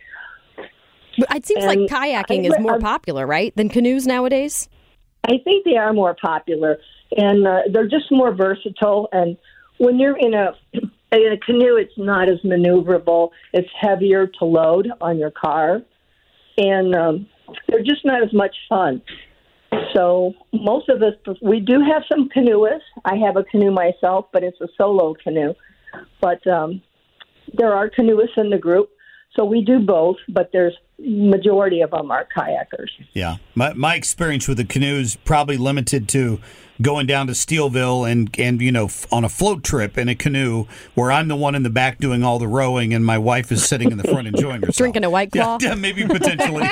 It seems and like kayaking I, is more I, popular, right, than canoes nowadays? I think they are more popular, and uh, they're just more versatile. And when you're in a in a canoe, it's not as maneuverable. It's heavier to load on your car, and um, they're just not as much fun. So most of us, we do have some canoeists. I have a canoe myself, but it's a solo canoe. But um, there are canoeists in the group. So we do both, but there's majority of them are kayakers. Yeah. My my experience with the canoe is probably limited to going down to Steelville and, and, you know, on a float trip in a canoe where I'm the one in the back doing all the rowing and my wife is sitting in the front enjoying herself. Drinking a White Claw? Yeah, yeah maybe potentially.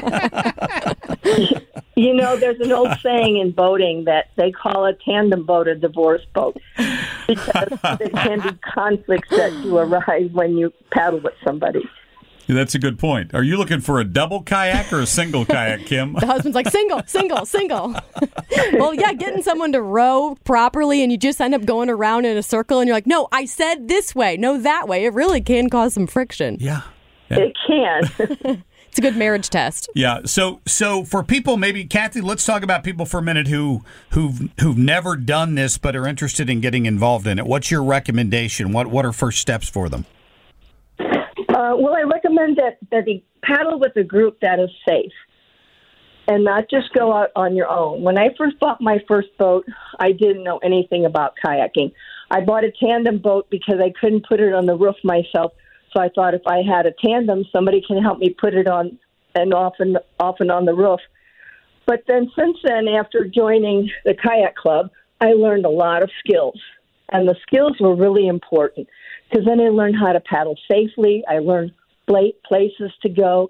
You know, there's an old saying in boating that they call a tandem boat a divorce boat because there can be conflicts that do arise when you paddle with somebody. That's a good point. Are you looking for a double kayak or a single kayak, Kim? The husband's like, single, single, single. Well, yeah, getting someone to row properly and you just end up going around in a circle and you're like, no, I said this way, no, that way. It really can cause some friction. Yeah. yeah. It can. It's a good marriage test. Yeah. So, so for people, maybe Kathy, let's talk about people for a minute who who've who've never done this but are interested in getting involved in it. What's your recommendation? What what are first steps for them? Uh, well, I recommend that, that you paddle with a group that is safe and not just go out on your own. When I first bought my first boat, I didn't know anything about kayaking. I bought a tandem boat because I couldn't put it on the roof myself. So I thought if I had a tandem, somebody can help me put it on and off and, off and on the roof. But then since then, after joining the kayak club, I learned a lot of skills. And the skills were really important because then I learned how to paddle safely. I learned places to go.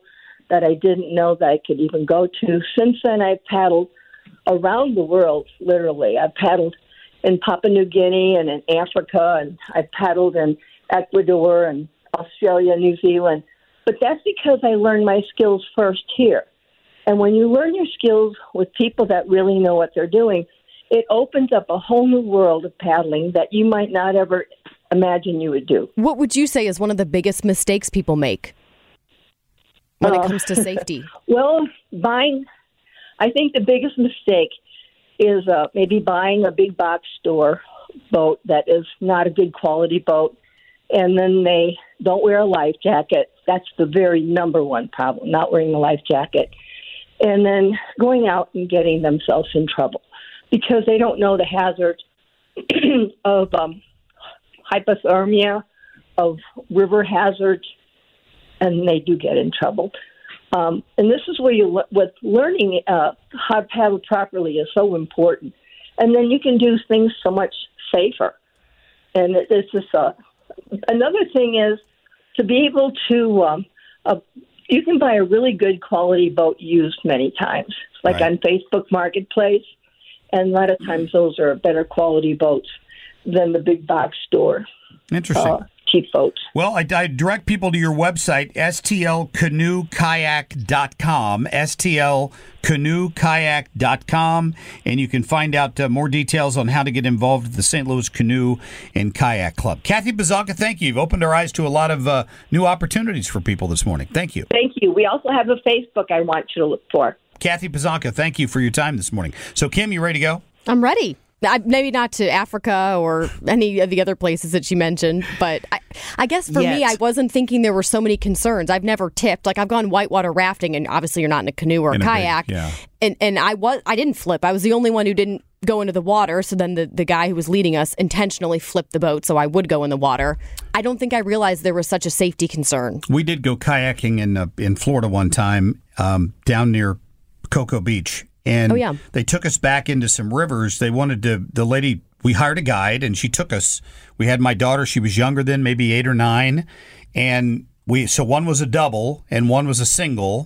that I didn't know that I could even go to. Since then, I've paddled around the world, literally. I've paddled in Papua New Guinea and in Africa, and I've paddled in Ecuador and Australia, New Zealand. But that's because I learned my skills first here. And when you learn your skills with people that really know what they're doing, it opens up a whole new world of paddling that you might not ever imagine you would do. What would you say is one of the biggest mistakes people make when uh, it comes to safety? Well, buying, I think the biggest mistake is uh, maybe buying a big box store boat that is not a good quality boat, and then they don't wear a life jacket. That's the very number one problem, not wearing a life jacket. And then going out and getting themselves in trouble because they don't know the hazards of um, hypothermia, of river hazards, and they do get in trouble. Um, and this is where you, with learning uh, how to paddle properly is so important. And then you can do things so much safer. And it, it's just uh, another thing is to be able to, um, uh, you can buy a really good quality boat used many times, like Right. on Facebook Marketplace. And a lot of times those are better quality boats than the big box store. Interesting. Uh, cheap boats. Well, I, I direct people to your website, S T L canoe kayak dot com, S T L canoe kayak dot com, and you can find out uh, more details on how to get involved with the Saint Louis Canoe and Kayak Club. Kathy Bazanka, thank you. You've opened our eyes to a lot of uh, new opportunities for people this morning. Thank you. Thank you. We also have a Facebook I want you to look for. Kathy Bazanka, thank you for your time this morning. So, Kim, you ready to go? I'm ready. I, maybe not to Africa or any of the other places that she mentioned, but I, I guess for Yet. me, I wasn't thinking there were so many concerns. I've never tipped. Like, I've gone whitewater rafting, and obviously you're not in a canoe or a In a big- kayak. yeah. And and I was I didn't flip. I was the only one who didn't go into the water. So then the, the guy who was leading us intentionally flipped the boat so I would go in the water. I don't think I realized there was such a safety concern. We did go kayaking in uh, in Florida one time um, down near Cocoa Beach. And Oh, yeah. they took us back into some rivers. They wanted to, the lady, we hired a guide and she took us. We had my daughter, she was younger then, maybe eight or nine. And we, so one was a double and one was a single.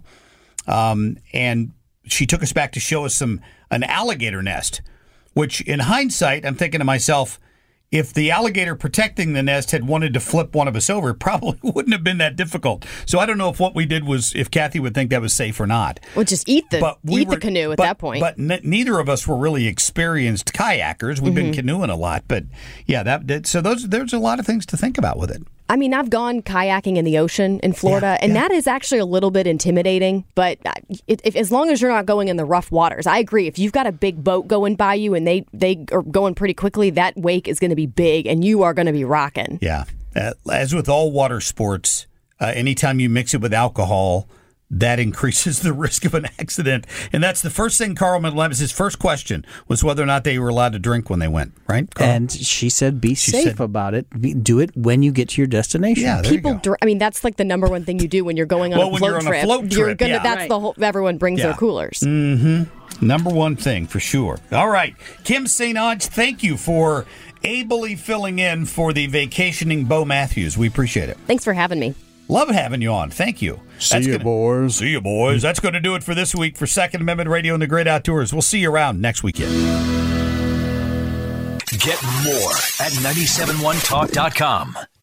Um, and she took us back to show us some, an alligator nest, which in hindsight, I'm thinking to myself, if the alligator protecting the nest had wanted to flip one of us over, it probably wouldn't have been that difficult. So I don't know if what we did was, if Kathy would think that was safe or not. Well, just eat the But we eat were- the canoe at but- that point. But n- neither of us were really experienced kayakers. We've been Mhm. canoeing a lot, but yeah, that, that so those there's a lot of things to think about with it. I mean, I've gone kayaking in the ocean in Florida, and that is actually a little bit intimidating. But if, if, as long as you're not going in the rough waters, I agree. If you've got a big boat going by you and they, they are going pretty quickly, that wake is going to be big, and you are going to be rocking. Yeah, uh, as with all water sports, uh, anytime you mix it with alcohol, that increases the risk of an accident. And that's the first thing Carl Medlemus, his first question was whether or not they were allowed to drink when they went, right? Carl? And she said, be She safe said- about it. Be, do it when you get to your destination. Yeah, there you People, go. dr- I mean, that's like the number one thing you do when you're going on Well, a when float you're on a trip. float You're trip, gonna. yeah. That's Right. the whole. Everyone brings Yeah. their coolers. Mm-hmm. Number one thing for sure. All right. Kim Saint Onge, thank you for ably filling in for the vacationing Bo Matthews. We appreciate it. Thanks for having me. Love having you on. Thank you. See you, boys. See you, boys. That's going to do it for this week for Second Amendment Radio and the Great Outdoors. We'll see you around next weekend. Get more at nine seven one talk dot com.